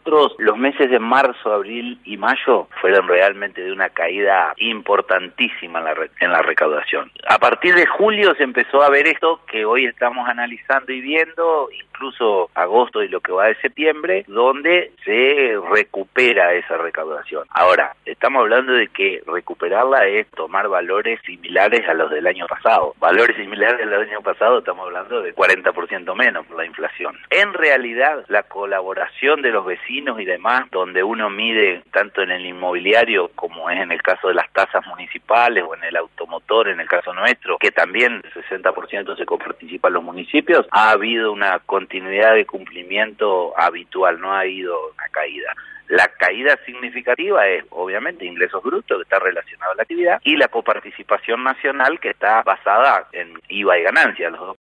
nosotros los meses de marzo, abril y mayo fueron realmente de una caída importantísima en la recaudación. A partir de julio se empezó a ver esto que hoy estamos analizando y viendo, incluso agosto y lo que va de septiembre, donde se recupera esa recaudación. Ahora, estamos hablando de que recuperarla es tomar valores similares a los del año pasado. Valores similares al año pasado, estamos hablando de 40% menos por la inflación. En realidad, la colaboración de los vecinos y demás, donde uno mide tanto en el inmobiliario como es en el caso de las tasas municipales o en el automotor, en el caso nuestro, que también el 60% se coparticipan los municipios, ha habido una continuidad de cumplimiento habitual, no ha habido una caída. La caída significativa es, obviamente, ingresos brutos, que está relacionado a la actividad, y la coparticipación nacional, que está basada en IVA y ganancias, los dos